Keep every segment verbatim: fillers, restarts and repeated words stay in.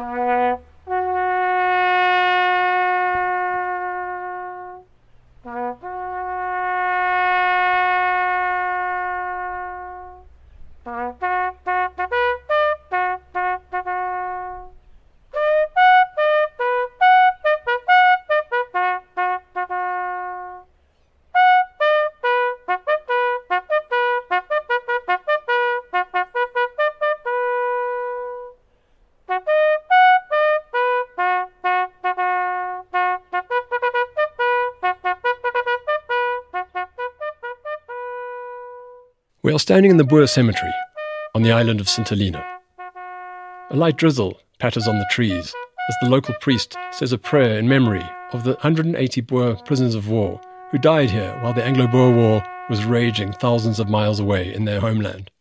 We are standing in the Boer Cemetery on the island of Saint Helena. A light drizzle patters on the trees as the local priest says a prayer in memory of the one hundred eighty Boer prisoners of war who died here while the Anglo-Boer War was raging thousands of miles away in their homeland.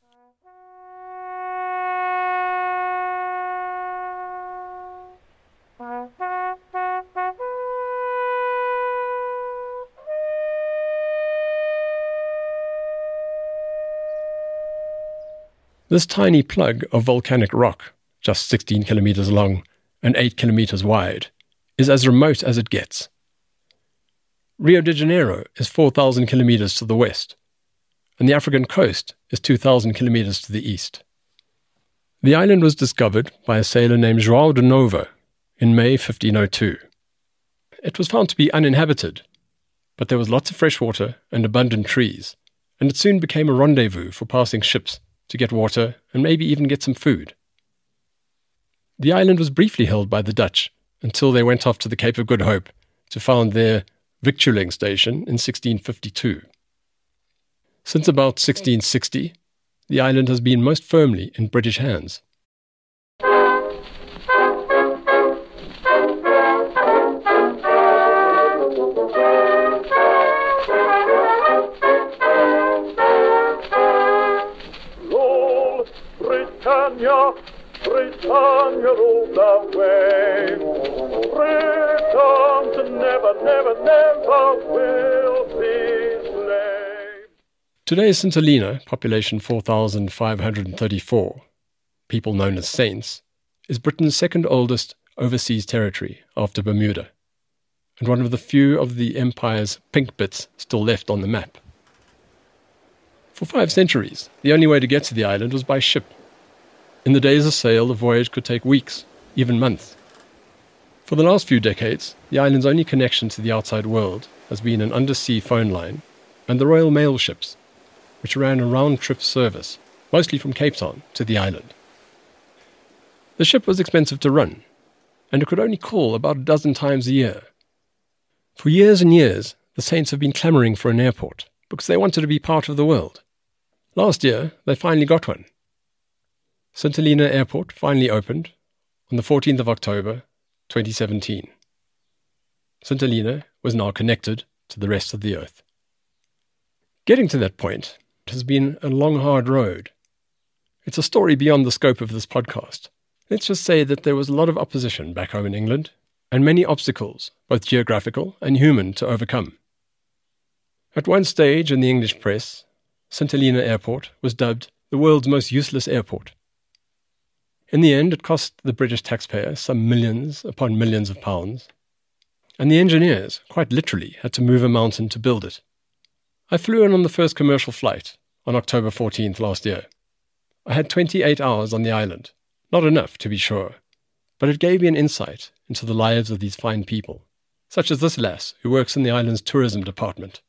This tiny plug of volcanic rock, just sixteen kilometers long and eight kilometers wide, is as remote as it gets. Rio de Janeiro is four thousand kilometers to the west, and the African coast is two thousand kilometers to the east. The island was discovered by a sailor named João de Nova in May fifteen oh two. It was found to be uninhabited, but there was lots of fresh water and abundant trees, and it soon became a rendezvous for passing ships to get water and maybe even get some food. The island was briefly held by the Dutch until they went off to the Cape of Good Hope to found their victualling station in sixteen fifty-two. Since about sixteen sixty, the island has been most firmly in British hands. Britannia, Britannia, rule the way. Britons never, never, never will be slaves. Today's Saint Helena, population four thousand five hundred thirty-four, people known as Saints, is Britain's second oldest overseas territory after Bermuda, and one of the few of the empire's pink bits still left on the map. For five centuries, the only way to get to the island was by ship. In the days of sail, the voyage could take weeks, even months. For the last few decades, the island's only connection to the outside world has been an undersea phone line and the Royal Mail ships, which ran a round-trip service, mostly from Cape Town to the island. The ship was expensive to run, and it could only call about a dozen times a year. For years and years, the Saints have been clamouring for an airport because they wanted to be part of the world. Last year, they finally got one. Saint Helena Airport finally opened on the fourteenth of October, twenty seventeen. Saint Helena was now connected to the rest of the earth. Getting to that point has been a long, hard road. It's a story beyond the scope of this podcast. Let's just say that there was a lot of opposition back home in England and many obstacles, both geographical and human, to overcome. At one stage in the English press, Saint Helena Airport was dubbed the world's most useless airport. In the end, it cost the British taxpayer some millions upon millions of pounds, and the engineers, quite literally, had to move a mountain to build it. I flew in on the first commercial flight on October fourteenth last year. I had twenty-eight hours on the island, not enough to be sure, but it gave me an insight into the lives of these fine people, such as this lass who works in the island's tourism department.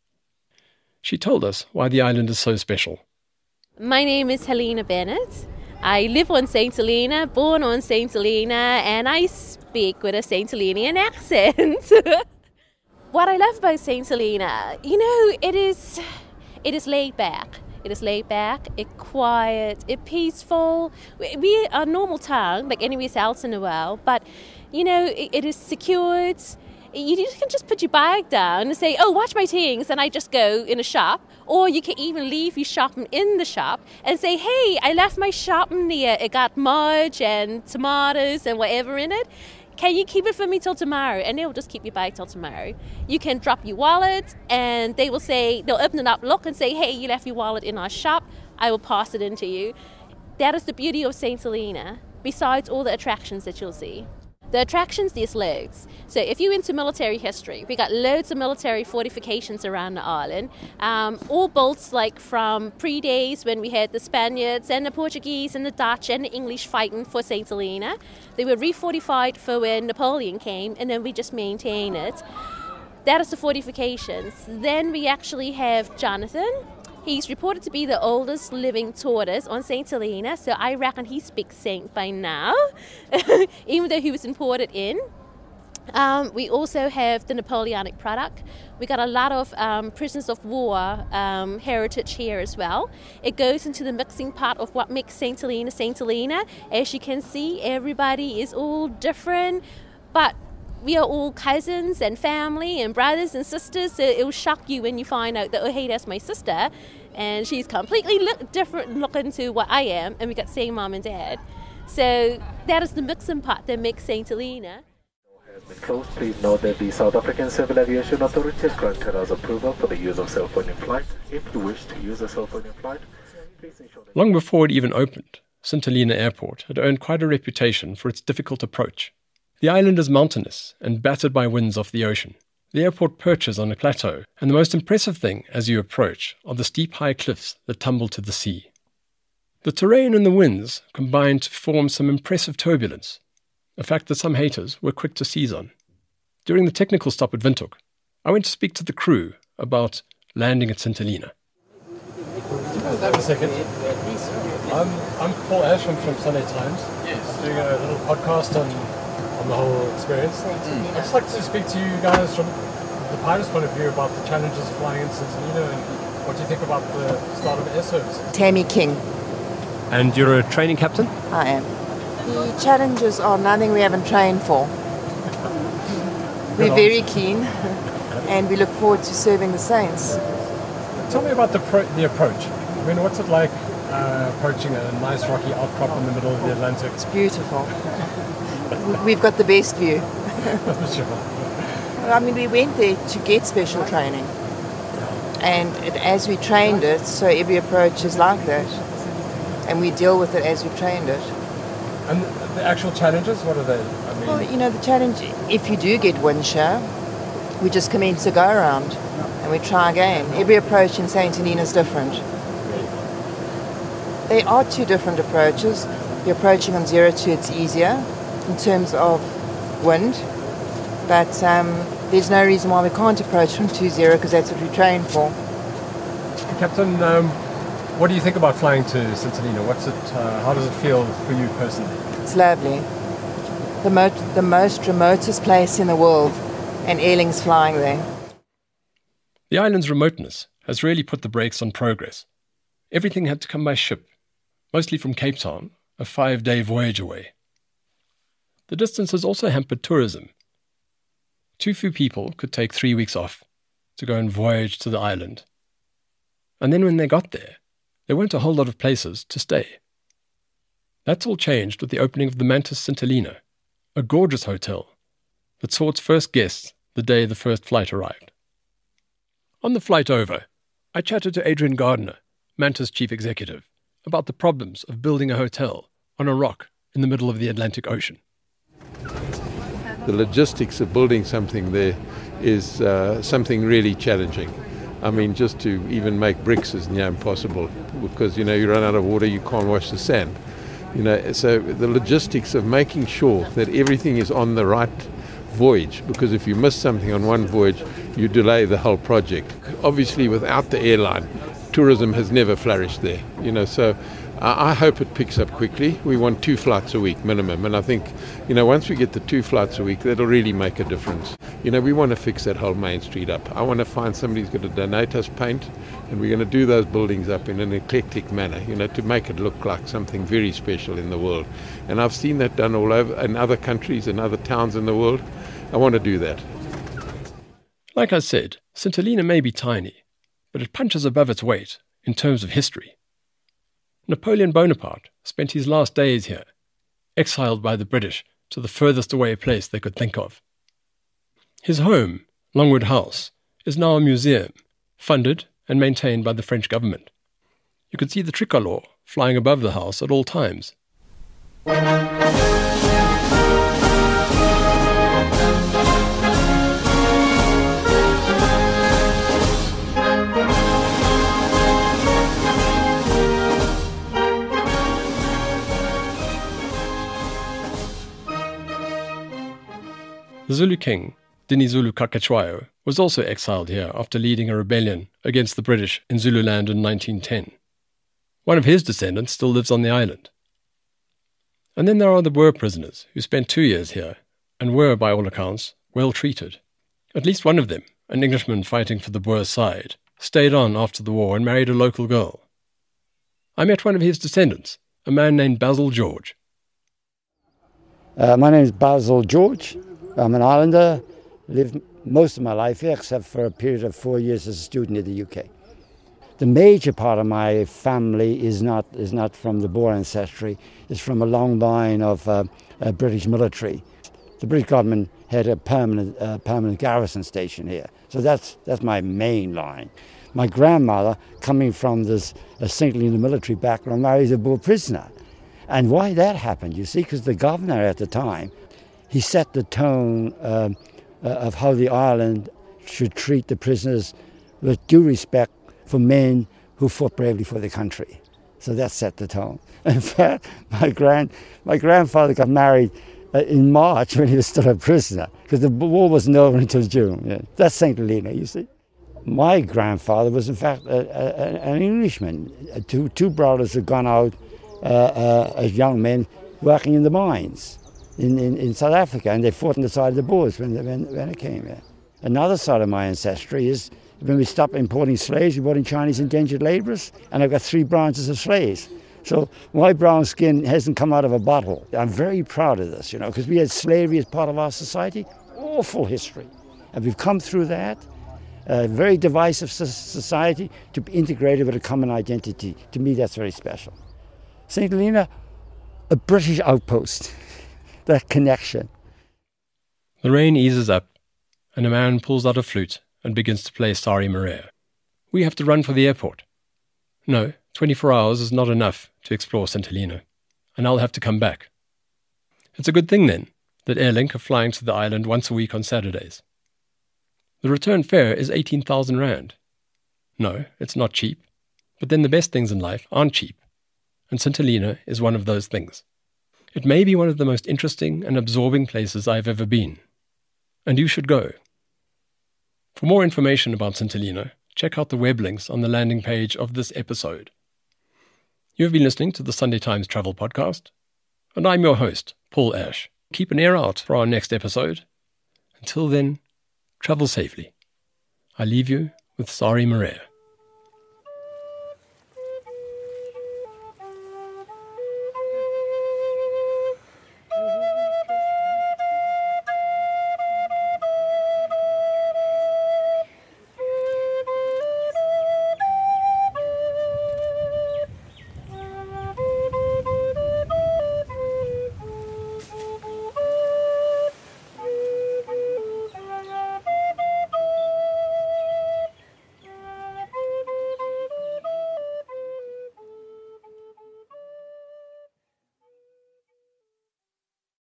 She told us why the island is so special. My name is Helena Bennett. I live on Saint Helena, born on Saint Helena, and I speak with a Saint Helenian accent. What I love about Saint Helena, you know, it is, it is laid back. It is laid back, it's quiet, it's peaceful. We are a normal town, like anywhere else in the world, but, you know, it, it is secured. You can just put your bag down and say, oh, watch my things, and I just go in a shop. Or you can even leave your shopping in the shop and say, hey, I left my shopping there. It got mudge and tomatoes and whatever in it. Can you keep it for me till tomorrow? And they will just keep your bag till tomorrow. You can drop your wallet and they will say, they'll open it up, look and say, hey, you left your wallet in our shop. I will pass it in to you. That is the beauty of Saint Helena. besides all the attractions that you'll see. The attractions, there's loads. So if you're into military history, we got loads of military fortifications around the island, um, all built like from pre-days when we had the Spaniards and the Portuguese and the Dutch and the English fighting for Saint Helena. They were refortified for when Napoleon came, and then we just maintain it. That is the fortifications. Then we actually have Jonathan. He's reported to be the oldest living tortoise on Saint Helena, so I reckon he speaks Saint by now, even though he was imported in. Um, we also have the Napoleonic product. We got a lot of um, prisoners of war um, heritage here as well. It goes into the mixing pot of what makes Saint Helena Saint Helena. As you can see, everybody is all different, but we are all cousins and family and brothers and sisters, so it will shock you when you find out that, oh, hey, that's my sister, and she's completely look different looking to what I am, and we got the same mom and dad. So that is the mixing pot that makes Saint Helena. Has been closed. Please note that the South African Civil Aviation Authority has granted us approval for the use of cell phone in flight. If you wish to use a cell phone in flight, please ensure that... Long before it even opened, Saint Helena Airport had earned quite a reputation for its difficult approach. The island is mountainous and battered by winds off the ocean. The airport perches on a plateau, and the most impressive thing as you approach are the steep high cliffs that tumble to the sea. The terrain and the winds combine to form some impressive turbulence, a fact that some haters were quick to seize on. During the technical stop at Windhoek, I went to speak to the crew about landing at Saint Helena. Have a second. I'm, I'm Paul Ashram from Sunday Times. Yes. Doing a little podcast on, on the whole experience. Mm. I'd just like to speak to you guys from the pilot's point of view about the challenges of flying in Saint Helena and what you think about the start of air service. Tammy King. And you're a training captain? I am. The challenges are nothing we haven't trained for. We're very keen and we look forward to serving the Saints. Tell me about the pro- the approach. I mean, what's it like uh, approaching a nice rocky outcrop in the middle of the Atlantic? It's beautiful. We've got the best view. Sure. I mean, we went there to get special training. And it, as we trained it, so every approach is like that. And we deal with it as we trained it. And the actual challenges, what are they? I mean, well, you know, the challenge, if you do get wind shear, we just commence a go around and we try again. Every approach in Saint Helena is different. They are two different approaches. You're approaching on zero two, it's easier in terms of wind, but um, there's no reason why we can't approach from two zero because that's what we train for. Captain, um, what do you think about flying to Saint Helena? What's it? Uh, how does it feel for you personally? It's lovely. The, mo- the most remotest place in the world, and Airling's flying there. The island's remoteness has really put the brakes on progress. Everything had to come by ship, mostly from Cape Town, a five-day voyage away. The distance has also hampered tourism. Too few people could take three weeks off to go and voyage to the island. And then when they got there, there weren't a whole lot of places to stay. That's all changed with the opening of the Mantis Saint Helena, a gorgeous hotel that saw its first guests the day the first flight arrived. On the flight over, I chatted to Adrian Gardner, Mantis chief executive, about the problems of building a hotel on a rock in the middle of the Atlantic Ocean. The logistics of building something there is uh, something really challenging. I mean, just to even make bricks is near impossible because, you know, you run out of water, you can't wash the sand. You know, so the logistics of making sure that everything is on the right voyage, because if you miss something on one voyage, you delay the whole project. Obviously, without the airline, tourism has never flourished there. You know, so I, I hope it picks up quickly. We want two flights a week minimum, and I think, you know, once we get the two flights a week, that'll really make a difference. You know, we want to fix that whole Main Street up. I want to find somebody who's going to donate us paint, and we're going to do those buildings up in an eclectic manner, you know, to make it look like something very special in the world. And I've seen that done all over in other countries and other towns in the world. I want to do that. Like I said, Saint Helena may be tiny, but it punches above its weight in terms of history. Napoleon Bonaparte spent his last days here, exiled by the British to the furthest away place they could think of. His home, Longwood House, is now a museum, funded and maintained by the French government. You could see the tricolour flying above the house at all times. The Zulu king, Dinizulu Kakechwayo, was also exiled here after leading a rebellion against the British in Zululand in nineteen ten. One of his descendants still lives on the island. And then there are the Boer prisoners who spent two years here and were, by all accounts, well treated. At least one of them, an Englishman fighting for the Boer side, stayed on after the war and married a local girl. I met one of his descendants, a man named Basil George. Uh, my name is Basil George. I'm an islander, lived most of my life here except for a period of four years as a student in the U K. The major part of my family is not is not from the Boer ancestry. It's from a long line of uh, uh, British military. The British government had a permanent uh, permanent garrison station here, so that's that's my main line. My grandmother, coming from this uh, Saint Helena military background, married a Boer prisoner, and why that happened, you see, because the governor at the time, he set the tone um, uh, of how the island should treat the prisoners with due respect for men who fought bravely for the country. So that set the tone. In fact, my grand my grandfather got married uh, in March when he was still a prisoner, because the war wasn't over until June. Yeah. That's Saint Helena, you see. My grandfather was, in fact, a, a, an Englishman. Two, two brothers had gone out uh, uh, as young men working in the mines in, in, in South Africa, and they fought on the side of the Boers when, when, when it came here. Another side of my ancestry is when we stopped importing slaves, we brought in Chinese indentured laborers, and I've got three branches of slaves. So my brown skin hasn't come out of a bottle. I'm very proud of this, you know, because we had slavery as part of our society, awful history. And we've come through that, a very divisive society, to be integrated with a common identity. To me, that's very special. Saint Helena, a British outpost, that connection. The rain eases up, and a man pulls out a flute and begins to play Sari Maria. We have to run for the airport. No, twenty-four hours is not enough to explore Saint Helena, and I'll have to come back. It's a good thing, then, that Airlink are flying to the island once a week on Saturdays. The return fare is eighteen thousand rand. No, it's not cheap, but then the best things in life aren't cheap, and Saint Helena is one of those things. It may be one of the most interesting and absorbing places I've ever been, and you should go. For more information about Saint Helena, check out the web links on the landing page of this episode. You have been listening to the Sunday Times Travel Podcast, and I'm your host, Paul Ash. Keep an ear out for our next episode. Until then, travel safely. I leave you with Sari Maria.